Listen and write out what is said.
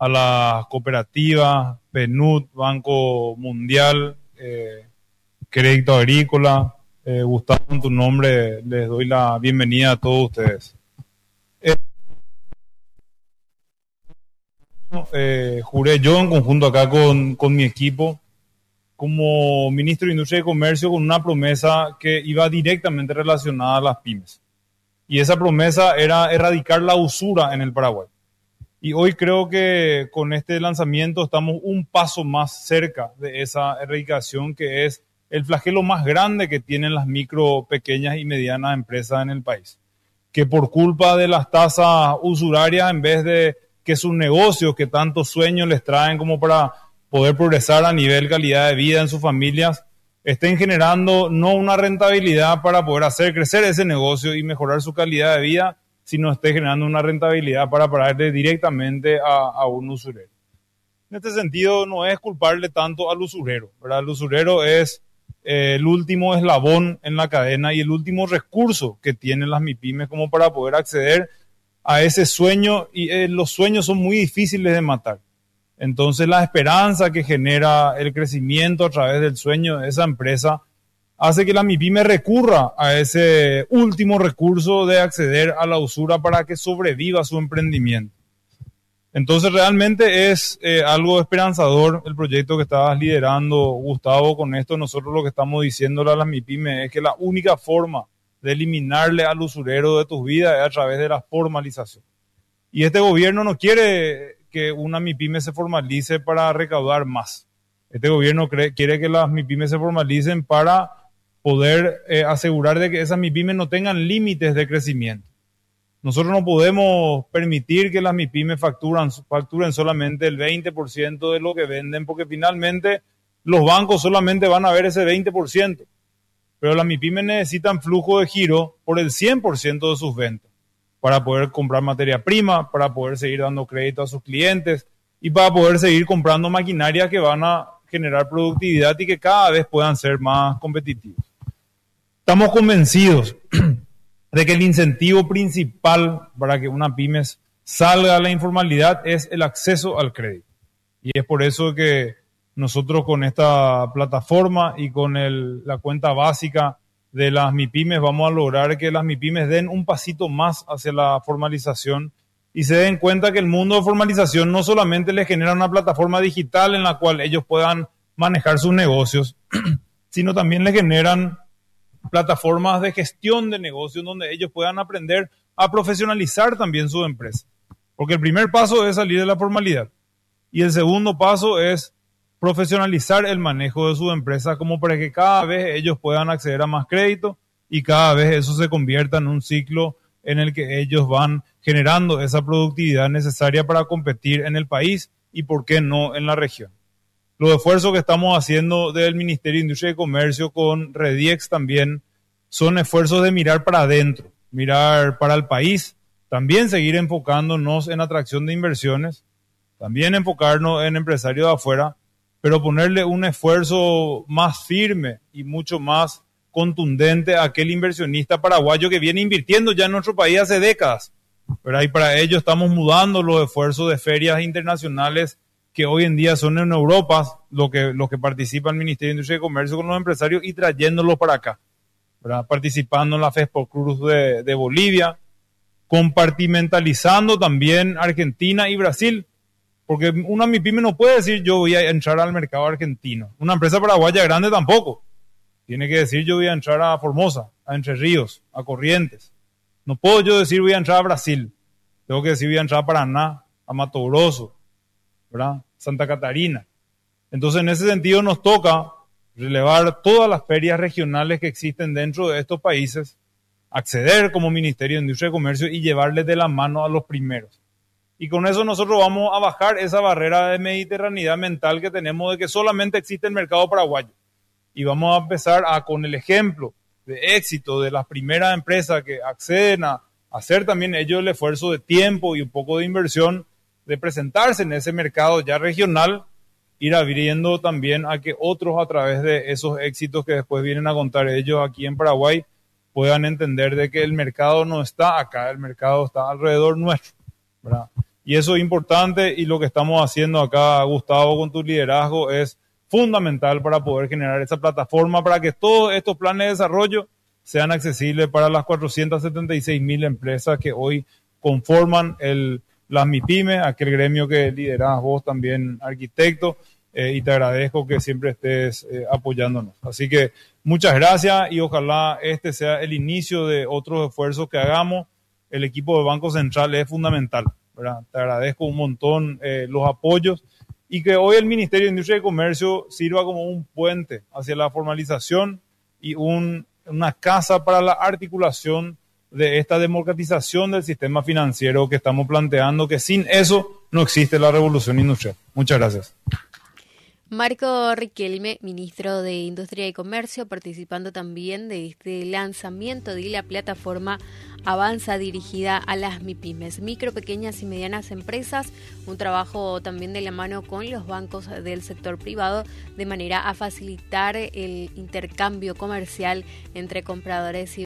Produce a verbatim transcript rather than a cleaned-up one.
a las cooperativas, P N U D, Banco Mundial, eh, Crédito Agrícola. Eh, Gustavo, en tu nombre les doy la bienvenida a todos ustedes. Eh, eh, juré yo en conjunto acá con, con mi equipo como ministro de Industria y Comercio con una promesa que iba directamente relacionada a las pymes. Y esa promesa era erradicar la usura en el Paraguay. Y hoy creo que con este lanzamiento estamos un paso más cerca de esa erradicación, que es el flagelo más grande que tienen las micro, pequeñas y medianas empresas en el país. Que por culpa de las tasas usurarias, en vez de que sus negocios, que tantos sueños les traen como para poder progresar a nivel calidad de vida en sus familias, estén generando no una rentabilidad para poder hacer crecer ese negocio y mejorar su calidad de vida, sino esté generando una rentabilidad para pagarle directamente a, a un usurero. En este sentido, no es culparle tanto al usurero, ¿verdad? El usurero es eh, el último eslabón en la cadena y el último recurso que tienen las MIPYMES como para poder acceder a ese sueño, y eh, los sueños son muy difíciles de matar. Entonces la esperanza que genera el crecimiento a través del sueño de esa empresa hace que la MIPYME recurra a ese último recurso de acceder a la usura para que sobreviva su emprendimiento. Entonces realmente es eh, algo esperanzador el proyecto que estabas liderando, Gustavo. Con esto nosotros lo que estamos diciéndole a las MIPYME es que la única forma de eliminarle al usurero de tus vidas es a través de la formalización. Y este gobierno no quiere que una MIPYME se formalice para recaudar más. Este gobierno cree, quiere que las MIPYMES se formalicen para poder eh, asegurar de que esas MIPYMES no tengan límites de crecimiento. Nosotros no podemos permitir que las MIPYMES facturan, facturen solamente el veinte por ciento de lo que venden, porque finalmente los bancos solamente van a ver ese veinte por ciento. Pero las MIPYMES necesitan flujo de giro por el cien por ciento de sus ventas, para poder comprar materia prima, para poder seguir dando crédito a sus clientes y para poder seguir comprando maquinaria que van a generar productividad y que cada vez puedan ser más competitivos. Estamos convencidos de que el incentivo principal para que una pymes salga a la informalidad es el acceso al crédito. Y es por eso que nosotros con esta plataforma y con el, la cuenta básica de las MIPYMES vamos a lograr que las MIPYMES den un pasito más hacia la formalización y se den cuenta que el mundo de formalización no solamente les genera una plataforma digital en la cual ellos puedan manejar sus negocios, sino también les generan plataformas de gestión de negocios donde ellos puedan aprender a profesionalizar también su empresa. Porque el primer paso es salir de la formalidad y el segundo paso es profesionalizar el manejo de su empresa como para que cada vez ellos puedan acceder a más crédito y cada vez eso se convierta en un ciclo en el que ellos van generando esa productividad necesaria para competir en el país y, por qué no, en la región. Los esfuerzos que estamos haciendo del Ministerio de Industria y Comercio con Rediex también son esfuerzos de mirar para adentro, mirar para el país, también seguir enfocándonos en atracción de inversiones, también enfocarnos en empresarios de afuera, pero ponerle un esfuerzo más firme y mucho más contundente a aquel inversionista paraguayo que viene invirtiendo ya en nuestro país hace décadas. Pero ahí para ello estamos mudando los esfuerzos de ferias internacionales que hoy en día son en Europa, lo que, los que participa el Ministerio de Industria y Comercio con los empresarios y trayéndolos para acá, ¿verdad? Participando en la FESPOCRUZ de, de Bolivia, compartimentalizando también Argentina y Brasil. Porque una MIPYME no puede decir yo voy a entrar al mercado argentino. Una empresa paraguaya grande tampoco. Tiene que decir yo voy a entrar a Formosa, a Entre Ríos, a Corrientes. No puedo yo decir voy a entrar a Brasil. Tengo que decir voy a entrar a Paraná, a Mato Grosso, ¿verdad? Santa Catarina. Entonces en ese sentido nos toca relevar todas las ferias regionales que existen dentro de estos países, acceder como Ministerio de Industria y Comercio y llevarles de la mano a los primeros. Y con eso nosotros vamos a bajar esa barrera de mediterraneidad mental que tenemos de que solamente existe el mercado paraguayo. Y vamos a empezar a, con el ejemplo de éxito de las primeras empresas que acceden a hacer también ellos el esfuerzo de tiempo y un poco de inversión de presentarse en ese mercado ya regional, ir abriendo también a que otros a través de esos éxitos que después vienen a contar ellos aquí en Paraguay puedan entender de que el mercado no está acá, el mercado está alrededor nuestro, ¿verdad? Y eso es importante, y lo que estamos haciendo acá, Gustavo, con tu liderazgo es fundamental para poder generar esa plataforma para que todos estos planes de desarrollo sean accesibles para las cuatrocientas setenta y seis mil empresas que hoy conforman el, las MIPYME, aquel gremio que liderás vos también, arquitecto, eh, y te agradezco que siempre estés eh, apoyándonos. Así que muchas gracias, y ojalá este sea el inicio de otros esfuerzos que hagamos. El equipo de Banco Central es fundamental, ¿verdad? Te agradezco un montón eh, los apoyos, y que hoy el Ministerio de Industria y Comercio sirva como un puente hacia la formalización y un, una casa para la articulación de esta democratización del sistema financiero que estamos planteando, que sin eso no existe la revolución industrial. Muchas gracias. Marco Riquelme, ministro de Industria y Comercio, participando también de este lanzamiento de la plataforma Avanza, dirigida a las MIPYMES, micro, pequeñas y medianas empresas, un trabajo también de la mano con los bancos del sector privado, de manera a facilitar el intercambio comercial entre compradores y